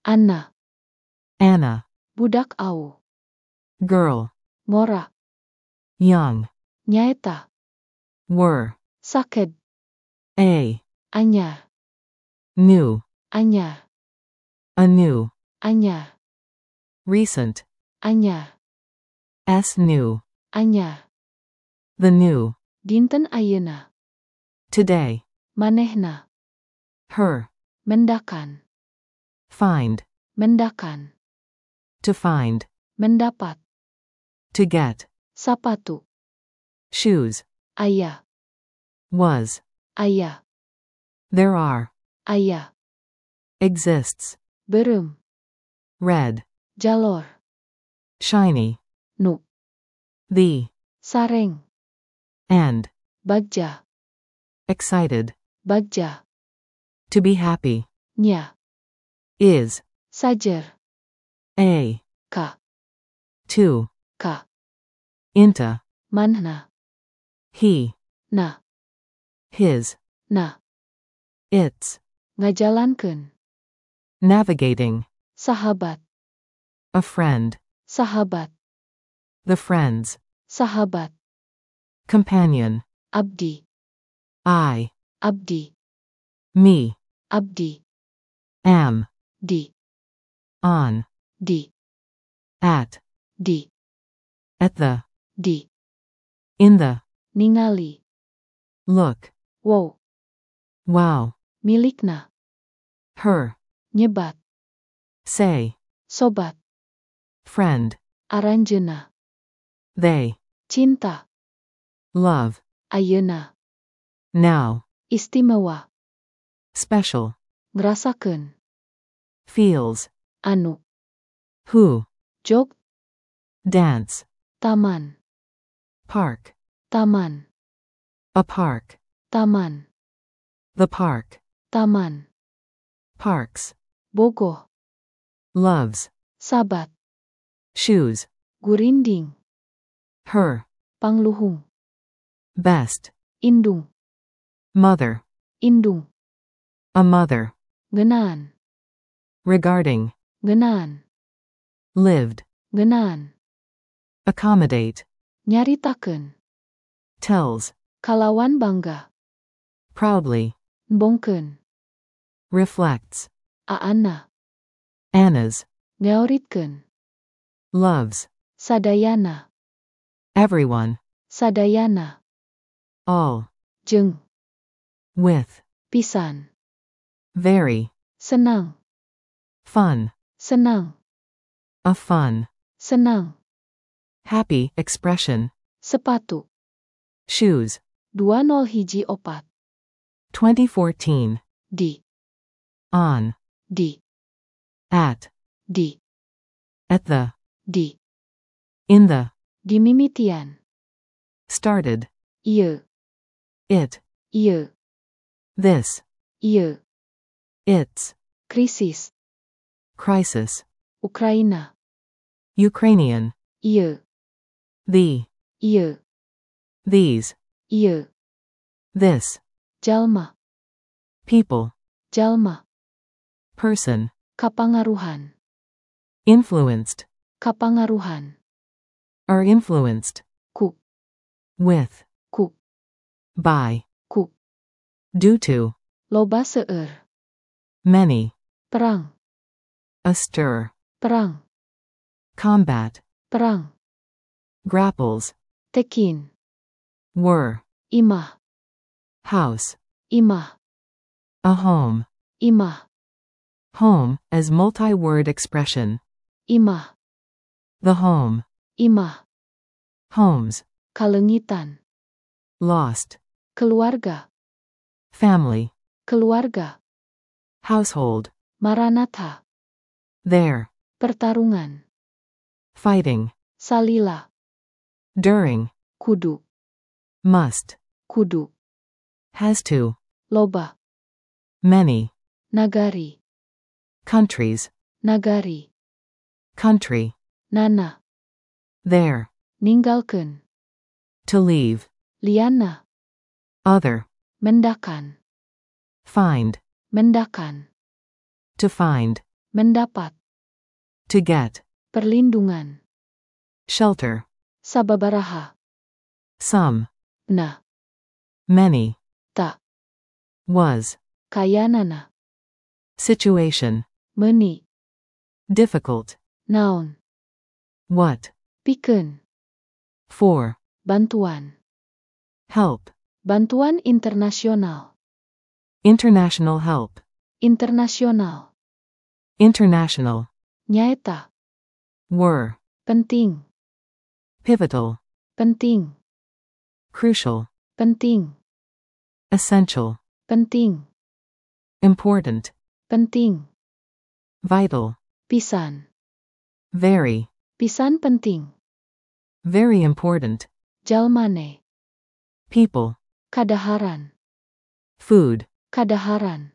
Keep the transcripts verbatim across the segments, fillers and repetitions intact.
Anna. Anna. Budak au. Girl. Ngora. Young. Nyaeta. Were. Saked. A. Anya. New. Anya. Anew. Anya. Recent. Anya. S. New. Anya. The new. Dinten ayeuna. Today. Manehna. Her. Mendakan. Find. Mendakan. To find. Mendapat. To get. Sapatu. Shoes. Aya. Was. Aya. There are. Aya. Exists. Beureum. Red. Jalor. Shiny. Nu. The. Sareng. And. Bagja. Excited. Bagja. To be happy. Nya. Is. Sajer. A. Ka. To. Ka. Into. Manhna. He. Na. His. Na. Its. Ngajalankeun. Navigating. Sahabat. A friend. Sahabat. The friends. Sahabat. Companion. Abdi. I. Abdi. Me. Abdi. Am. Di. On. Di. At. Di. At the. Di. In the. Ningali. Look. Wow. Wow. Milikna. Her. Nyebat. Say. Sobat. Friend. Aranjeuna. They. Cinta. Love. Ayeuna. Now. Istimewa. Special. Ngrasakeun. Feels. Anu. Who. Jog. Dance. Taman. Park. Taman. A park. Taman. The park. Taman. Parks. Bogoh. Loves. Sabat. Shoes. Gurinding. Her. Pangluhung. Best. Indung. Mother. Indung. A mother. Ngeunaan. Regarding. Ngeunaan. Lived. Ngeunaan. Accommodate. Nyaritakeun. Tells. Kalawan bangga. Proudly. Nbongkeun. Reflects. Aana. Anna's. Ngaoritkeun. Loves. Sadayana. Everyone. Sadayana. All. Jeung. With. Pisan. Very. Senang. Fun. Senang. A fun. Senang. Happy expression. Sepatu. Shoes. dua nol hiji opat. twenty fourteen. Di. On. Di. At. Di. At the. Di. In the. Di mimitian. Started. Ieu. It. Ieu. This. Ieu. It's. Krisis. Crisis. Ukraina. Ukrainian. Ieu. The. Ieu. These. Ieu. This. Jalma. People. Jalma. Person. Kapangaruhan. Influenced. Kapangaruhan. Are influenced. Ku. With. Ku. By. Ku. Due to. Loba seueur. Many. Perang. Astir. Perang. Combat. Perang. Grapples. Tekin. Were. Imah. House. Imah. A home. Imah. Home as multi-word expression. Imah. The home. Imah. Homes. Kalengitan. Lost. Keluarga. Family. Keluarga. Household. Maranatha. There. Pertarungan. Fighting. Salila. During. Kudu. Must. Kudu. Has to. Loba. Many. Nagari. Countries. Nagari. Country. Nana. There. Ninggalkeun. To leave. Liana. Other. Mendakan. Find. Mendakan. To find. mendapat, To get. perlindungan, Shelter. sababaraha, Some. na, Many. ta, Was. kayanana, Situation. meni, Difficult. naon, What. pikeun, For. bantuan, Help. bantuan internasional, International help. internasional, International. nyaeta, Were. penting, Pivotal. penting, Crucial. penting, Essential. penting, Important. penting, Vital. pisan, Very. pisan penting, Very important. jalmane, People. kadaharan, Food. kadaharan,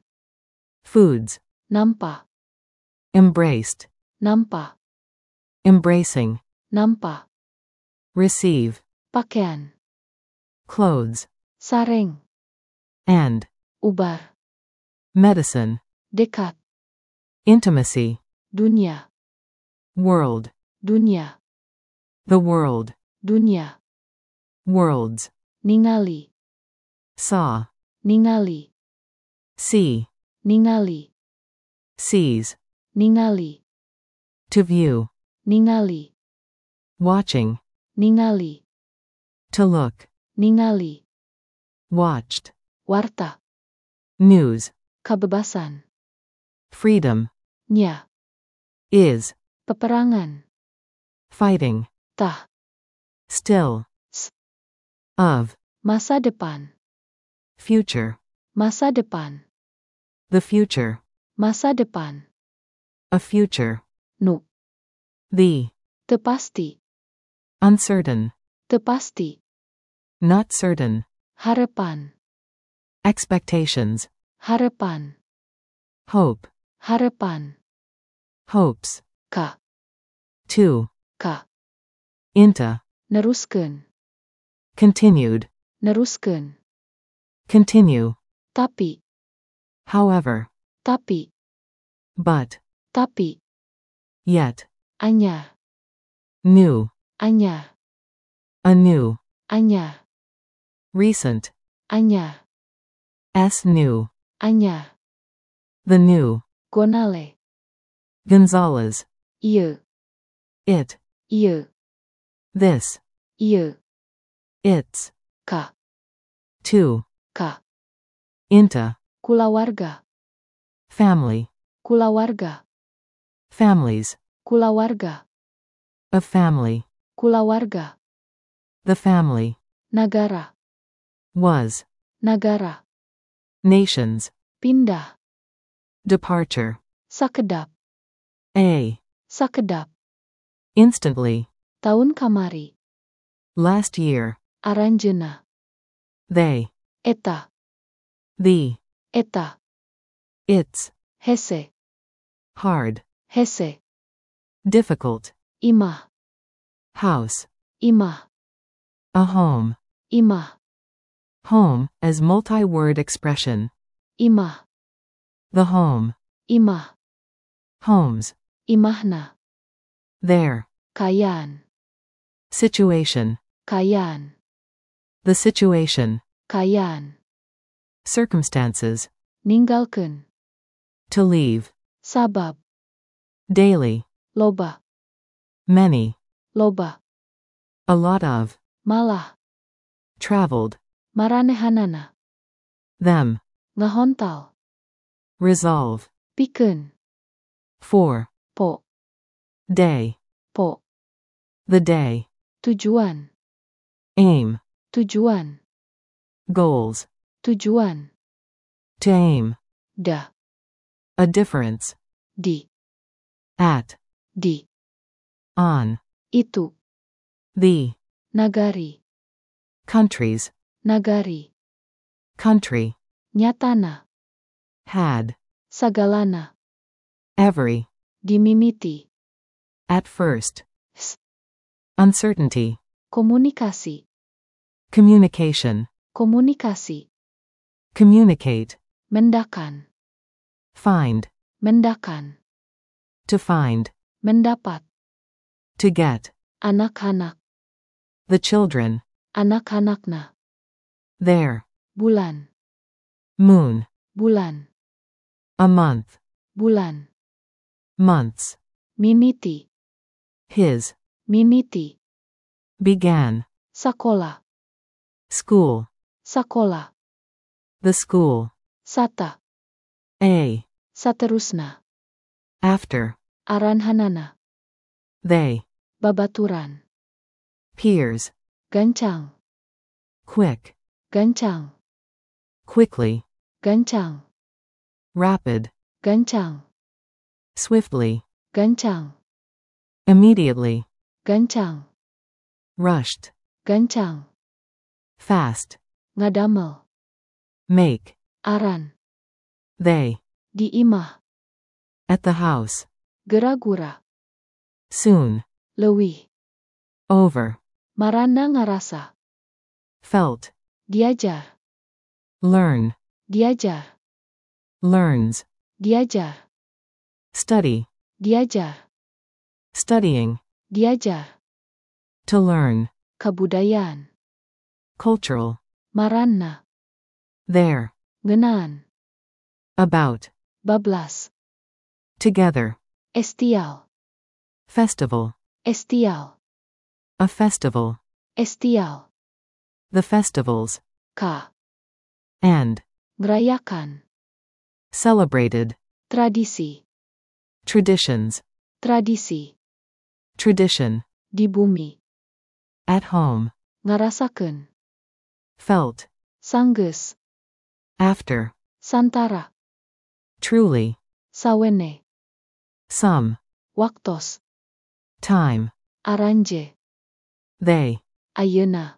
Foods. nampa, Embraced. nampa, Embracing. nampa, Receive. pakaian, Clothes. sareng, And. ubar, Medicine. dekat, Intimacy. dunia, World. dunia, The world. dunia, Worlds. ningali, Saw. ningali, See. ningali, Sees. ningali, To view. ningali, Watching. ningali, To look. ningali, Watched. warta, News. kebebasan, Freedom. nya, Is. peperangan, Fighting. tah, Still. S. Of. masa depan, Future. masa depan, The future. masa depan, A future. nu, The. tepasti, Uncertain. tepasti, Not certain. harapan, Expectations. harapan, Hope. harapan, Hopes. ka, To. ka, Into. neruskeun, Continued. neruskeun, Continue. tapi, However. tapi, But. tapi, Yet. anyar, New. anyar, Anew. anyar, Recent. anyar, S new. anyar, The new. gonale, Gonzalez. ieu, It. ieu, This. ieu, It's. ka, To. ka, Into. kulawarga, Family. kulawarga, Families. kulawarga, A family. kulawarga, The family. nagara, Was. nagara, Nations. pindah, Departure. sakedap, A. sakedap, Instantly. tahun kamari, Last year. aranjeuna, They. eta, The. eta, It's. hese, Hard. hese, Difficult. imah, House. imah, A home. imah, Home, as multi-word expression. imah, The home. imah, Homes. imahna, There. kayan, Situation. kayan, The situation. kayan, Circumstances. ninggalkeun, To leave. sabab, Daily. loba, Many. loba, A lot of. malah, Traveled. maranehanana, Them. ngahontal, Resolve. pikeun, For. po, Day. po, The day. tujuan, Aim. tujuan, Goals. tujuan, To aim. da, A difference. di, At. di, On. itu, The. nagari, Countries. nagari, Country. nyatana, Had. sagalana, Every. dimimiti, At first. S. Uncertainty. komunikasi, Communication. komunikasi, Communicate. mendakan, Find. mendakan, To find. mendapat, To get. anak-anak, The children. anak-anakna, There. bulan, Moon. bulan, A month. bulan, Months. mimiti, His. mimiti, Began. sekolah, School. sekolah, The school. sata, A. saterusna, After. aranhanana, They. babaturan, Peers. gancang, Quick. gancang, Quickly. gancang, Rapid. gancang, Swiftly. gancang, Immediately. gancang, Rushed. gancang, Fast. ngadamel, Make. aran, They. di imah, At the house. gera-gura, Soon. leuwih, Over. marana ngarasa, Felt. diajar, Learn. diajar, Learns. diajar, Study. diajar, Studying. diajar, To learn. kebudayaan, Cultural. marana, There. ngenaan, About. bablas, Together. estial, Festival. estial, A festival. estial, The festivals. ka, And. ngerayakan, Celebrated. tradisi, Traditions. tradisi, Tradition. di bumi, At home. ngarasakeun, Felt. sanggeus, After. santara, Truly. sawene, Some. waktos, Time. aranje, They. ayeuna,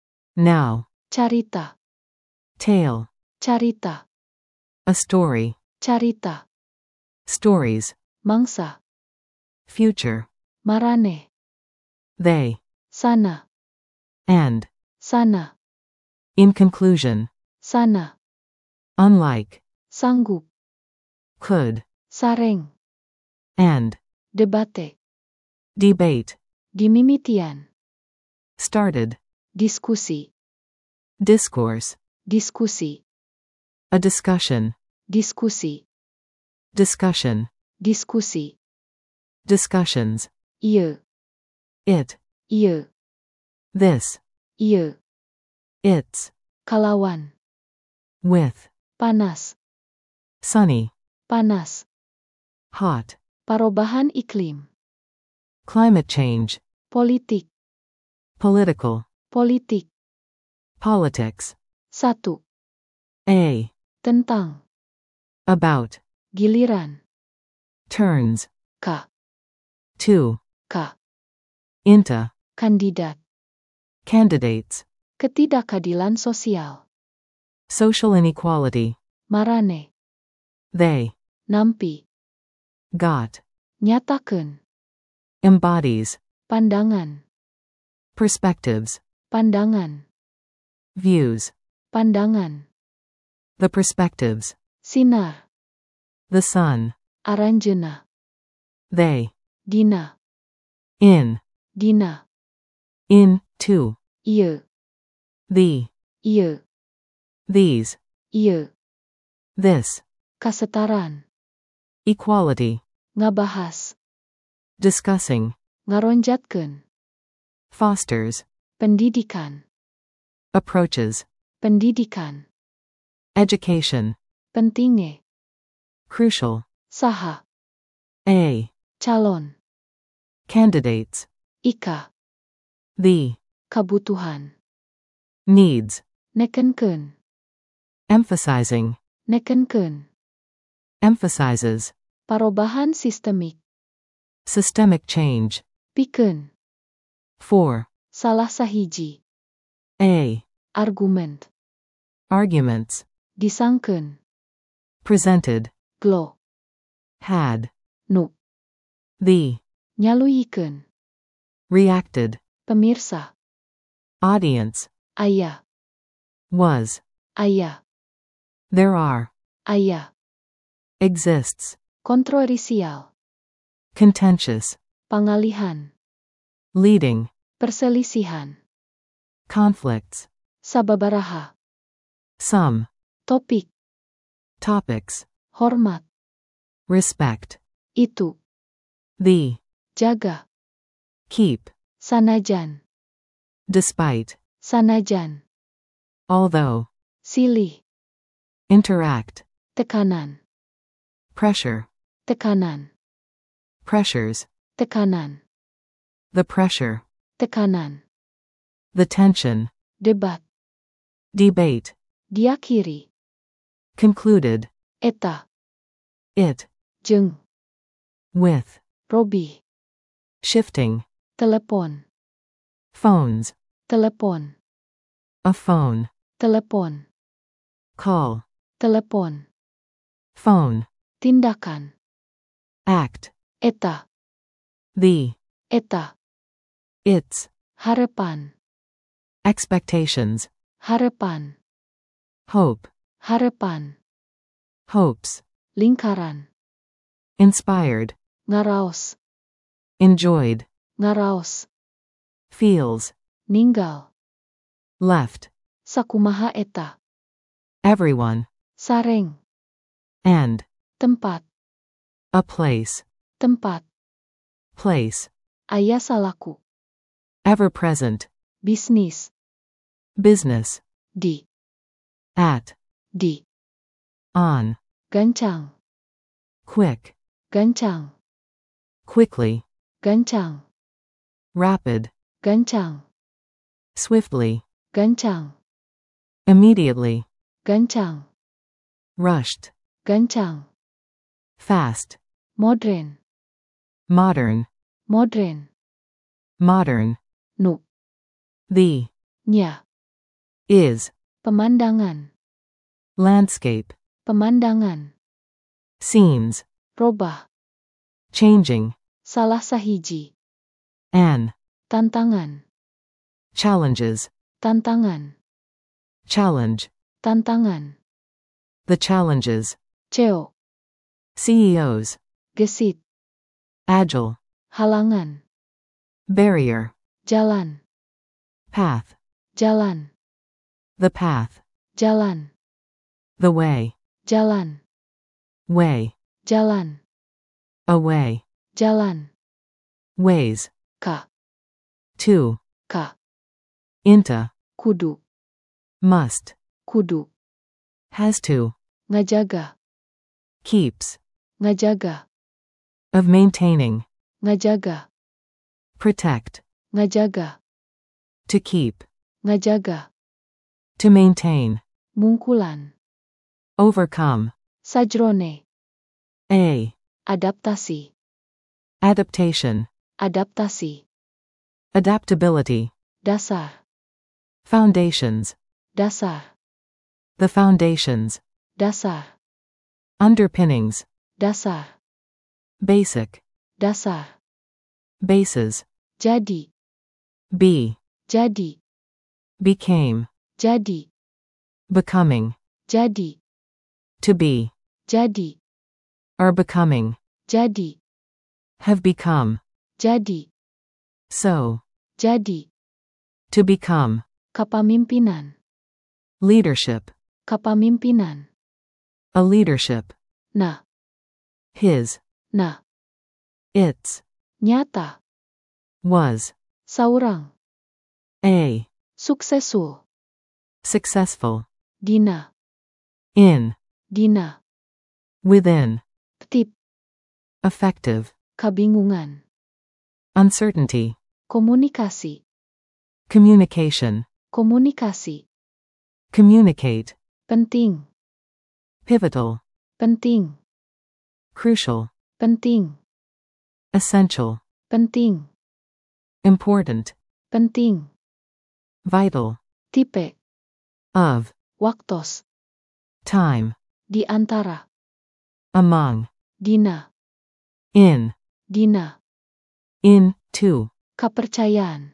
Now. carita, Tale. carita, A story. carita, Stories. mangsa, Future. marane, They. sana, And. sana, In conclusion. sana, Unlike. sanggup, Could. sareng, And. debate, Debate. dimimitian, Started. diskusi, Discourse. diskusi, A discussion. diskusi, Discussion. diskusi, Discussions. ieu, It. ieu, This. ieu, It's. kalawan, With. panas, Sunny. panas, Hot. parobahan iklim, Climate change. politik, Political. politik, Politics. satu, A. tentang, About. giliran, Turns. ka, To. ka, Into. kandidat, Candidates. ketidakadilan sosial, Social inequality. marane, They. nampi, Got. nyatakeun, Embodies. pandangan, Perspectives. pandangan, Views. pandangan, The perspectives. sinar, The sun. aranjeuna, They. dina, In. dina, In. To. ieu, The. ieu, These. ieu, This. kasetaraan, Equality. ngabahas, Discussing. ngaronjatkeun, Fosters. pendidikan, Approaches. pendidikan, Education. pentinge, Crucial. saha, A. calon, Candidates. ika, The. kabutuhan, Needs. nekenkeun, Emphasizing. nekenkeun, Emphasizes. parobahan sistemik, Systemic change. pikeun, For. salah sahiji, A. argumen, Arguments. disangkeun, Presented. glo, Had. nu, The. nyaluyikeun, Reacted. pemirsa, Audience. aya, Was. aya, There are. aya, Exists. kontroversial, contentious, pangalihan, leading, perselisihan, conflicts, sababaraha, some, topik, topics, hormat, respect, itu, the, jaga, keep, sanajan, despite, sanajan, although, silih, interact, tekanan, pressure, tekanan, pressures, tekanan, the pressure, tekanan, the tension, debat, debate, diakhiri, concluded, eta, it, jeung, with, robih, shifting, telepon, phones, telepon, a phone, telepon, call, telepon, phone, tindakan, act, eta, the, eta, its, harapan, expectations, harapan, hope, harapan, hopes, lingkaran, inspired, ngaraos, enjoyed, ngaraos, feels, ninggal, left, sakumaha eta, everyone, sareng, and, tempat, a place, tempat, place, aya salaku, ever present, bisnis, business, di, at, di, on, gancang, quick, gancang, quickly, gancang, rapid, gancang, swiftly, gancang, immediately, gancang, rushed, gancang, fast, modern, modern, modern, modern, nu, the, nya, is, pemandangan, landscape, pemandangan, scenes, robah, changing, salah sahiji, an, tantangan, challenges, tantangan, challenge, tantangan, the challenges, ceo, C E Os, gesit, agile, halangan, barrier, jalan, path, jalan, the path, jalan, the way, jalan, way, jalan, away, jalan, ways, ka, to, ka, into, kudu, must, kudu, has to, ngajaga, keeps, ngajaga, of maintaining, ngajaga, protect, ngajaga, to keep, ngajaga, to maintain, mungkulan, overcome, sajrone, a, adaptasi, adaptation, adaptasi, adaptability, dasar, foundations, dasar, the foundations, dasar, underpinnings, dasar, basic, dasar, bases, jadi, be, jadi, became, jadi, becoming, jadi, to be, jadi, are becoming, jadi, have become, jadi, so, jadi, to become, kepemimpinan, leadership, kepemimpinan, a leadership, nah, his, nah, its, nyata, was, saurang, a, suksesul, successful, dina, in, dina, within, tip, effective, kebingungan, uncertainty, komunikasi, communication, komunikasi, communicate, penting, pivotal, penting, crucial, penting, essential, penting, important, penting, vital, tipe, of, waktos, time, di antara, among, dina, in, dina, in, to, kepercayaan,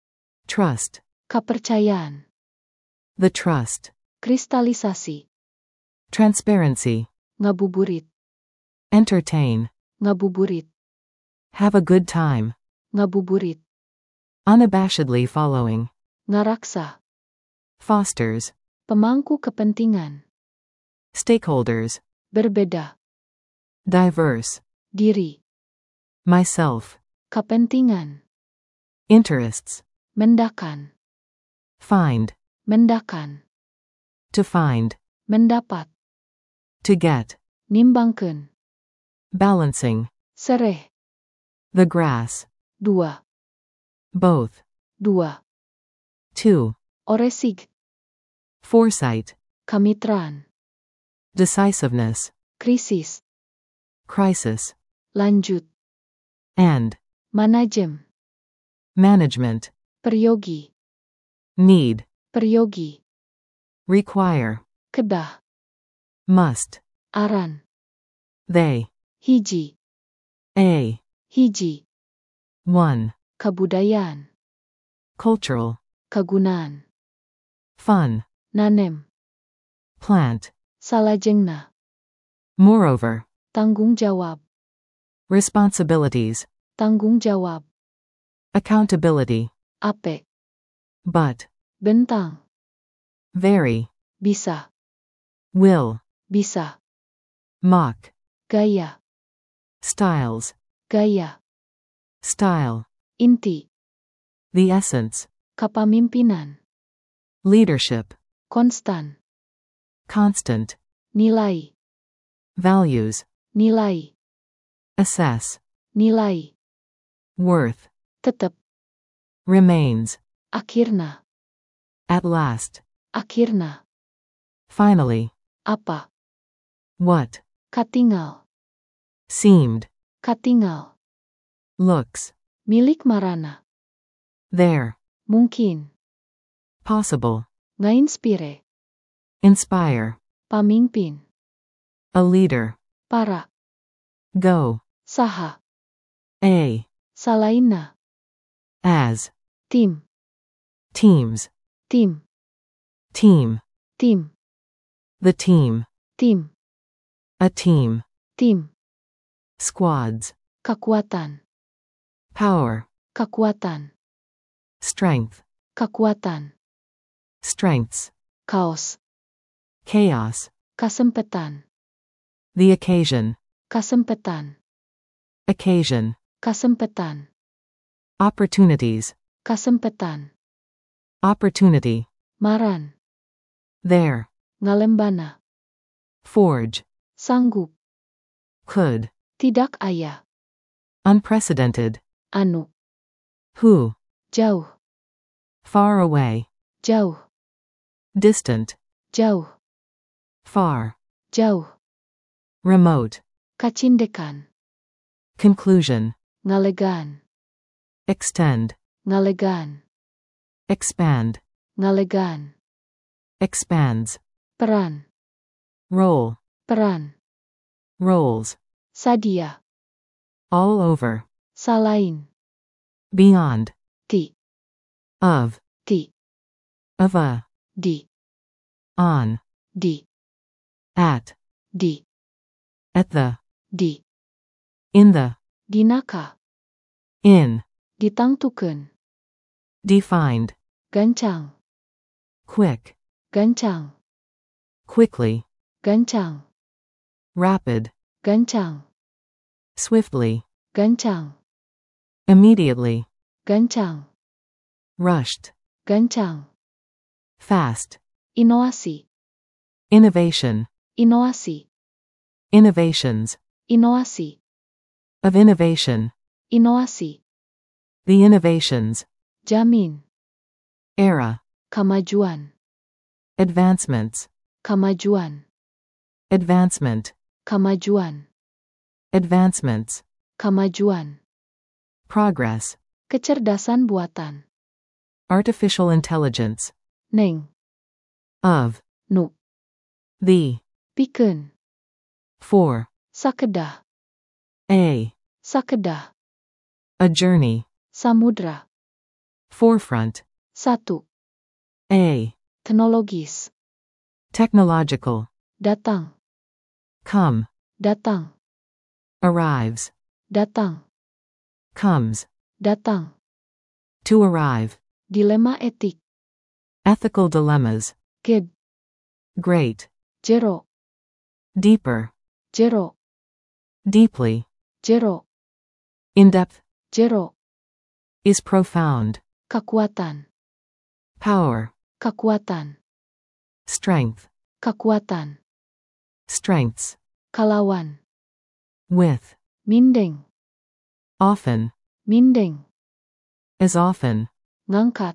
trust, kepercayaan, the trust, kristalisasi, transparency, ngabuburit, entertain, ngabuburit, Have a good time. Ngabuburit. Unabashedly following. Ngaraksa. Fosters. Pemangku kepentingan. Stakeholders. Berbeda. Diverse. Diri. Myself. Kepentingan. Interests. Mendakan. Find. Mendakan. To find. Mendapat. To get. Nimbangkeun. Balancing. Sereh. The grass. Dua. Both. Dua. Two. Oresig. Foresight. Kamitraan. Decisiveness. Krisis. Crisis. Lanjut. And. Manajem. Management. Peryogi. Need. Peryogi. Require. Kedah. Must. Aran. They. Hiji. A. Hiji. One. Kabudayaan. Cultural. Kagunaan. Fun. Nanem. Plant. Salajengna. Moreover. Tanggung jawab. Responsibilities. Tanggung jawab. Accountability. Ape. But. Bentang. Very. Bisa. Will. Bisa. Mock. Gaya. Styles. Gaya. Style. Inti. The essence. Kapamimpinan. Leadership. Konstan. Constant. Nilai. Values. Nilai. Assess. Nilai. Worth. Tetep. Remains. Akhirna. At last. Akhirna. Finally. Apa. What. Katingal. Seemed. Katingal. Looks. Milik marana. There. Mungkin. Possible. Ngainspire. Inspire. Pamimpin. A leader. Para. Go. Saha. A. Salaina. As. Tim. Teams. Tim. Team. Tim. The team. Tim. A team. Tim. Squads. Kekuatan. Power. Kekuatan. Strength. Kekuatan. Strengths. Kaos. Chaos. Kasempetan. The occasion. Kasempetan. Occasion. Kasempetan. Opportunities. Kasempetan. Opportunity. Maran. There. Ngalembana. Forge. Sanggup. Could. Tidak aya. Unprecedented. Anu. Who. Jauh. Far away. Jauh. Distant. Jauh. Far. Jauh. Remote. Kacindekan. Conclusion. Ngalegan. Extend. Ngalegan. Expand. Ngalegan. Expands. Peran. Role. Peran. Roles. Sadia. All over. Salain. Beyond. Ti. Of. Ti. Of a. Di. On. Di. At. Di. At the. Di. In the. Dinaka. In. Ditangtukeun. Defined. Gancang. Quick. Gancang. Quickly. Gancang. Rapid. Gancang. Swiftly. Gancang. Immediately. Gancang. Rushed. Gancang. Fast. Inovasi. Innovation. Inovasi. Innovations. Inovasi. Of innovation. Inovasi. The innovations. Jamin. Era. Kamajuan. Advancements. Kamajuan. Advancement. Kamajuan. Advancements. Kamajuan. Progress. Kecerdasan buatan. Artificial intelligence. Neng. Of. Nu. The. Pikeun. For. Sakedah. A. Sakedah. A journey. Samudra. Forefront. Satu. A. Teknologis. Technological. Datang. Come. Datang. Arrives. Datang. Comes. datang, To arrive. dilema etik, Ethical dilemmas. ged, Great. jero, Deeper. jero, Deeply. jero, In-depth. jero, Is profound. kekuatan, Power. kekuatan, Strength. kekuatan, Strengths. kalawan, With. mindeng, Often. mindeng, As often. ngangkat,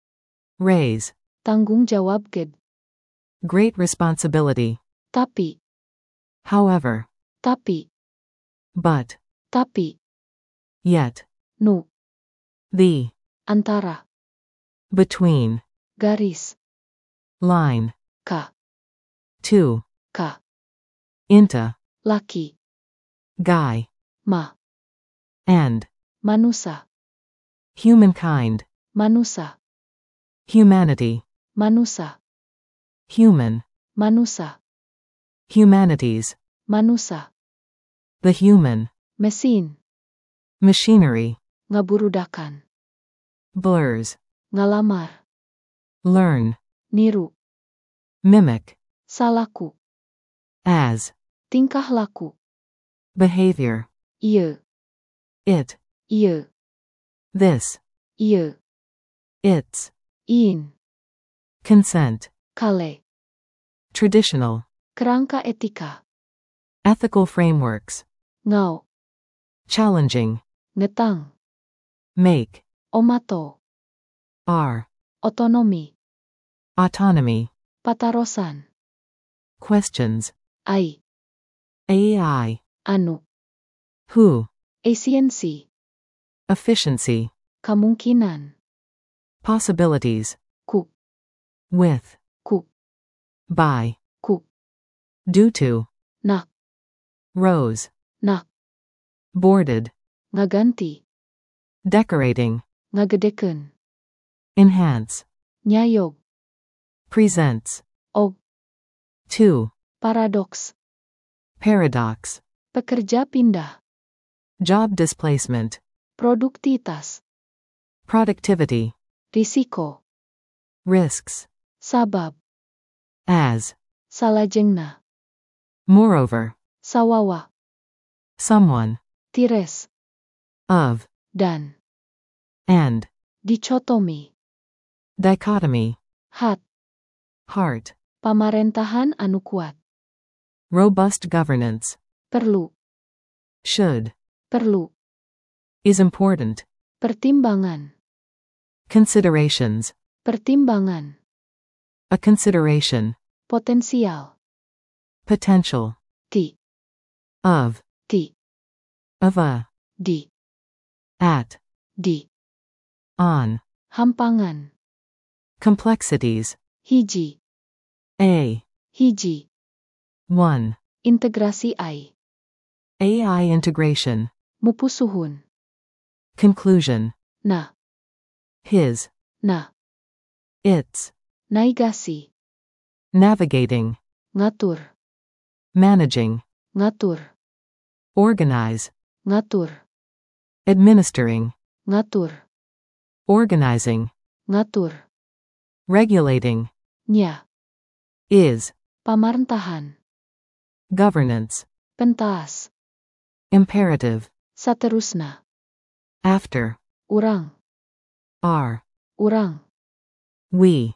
Raise. tanggung jawab ged, Great responsibility. tapi, However. tapi, But. tapi, Yet. nu, The. antara, Between. garis, Line. ka, To. ka, Into. laki, Guy. ma, And. manusa, Humankind. manusa, Humanity. manusa, Human. manusa, Humanities. manusa, The human. mesin, Machinery. ngaburudakan, Blurs. ngalamar, Learn. niru, Mimic. salaku, As. tingkah laku, Behavior. ieu, It. ieu, This. ieu, Its. in, Consent. kale, Traditional. kerangka etika, Ethical frameworks. ngau, Challenging. ngetang, Make. omato, Are. otonomi, Autonomy. patarosan, Questions. ai, A I. anu, Who. esiensi, Efficiency. kemungkinan, Possibilities. ku, With. ku, By. ku, Due to. nak, Rose. nak, Boarded. ngaganti, Decorating. ngagedeken, Enhance. nyayog, Presents. og, To. paradoks, Paradox. pekerja pindah, Job displacement. produktivitas, Productivity. risiko, Risks. sabab, As. salajengna, Moreover. sawawa, Someone. tires, Of. dan, And. dichotomi, Dichotomy. hat, Heart. pamerintahan anu kuat, Robust governance. perlu, Should. perlu, Is important. pertimbangan, Considerations. pertimbangan, A consideration. potensial, Potential. ti, Of. ti, Of a. di, At. di, On. hampangan, Complexities. hiji, A. hiji, one. integrasi ai, A I integration. mupusuhun, Conclusion. na, His. na, Its. naigasi, Navigating. ngatur, Managing. ngatur, Organize. ngatur, Administering. ngatur, Organizing. ngatur, Regulating. nya, Is. pamerintahan, Governance. pentas, Imperative. saterusna, After. urang, Are. urang, We.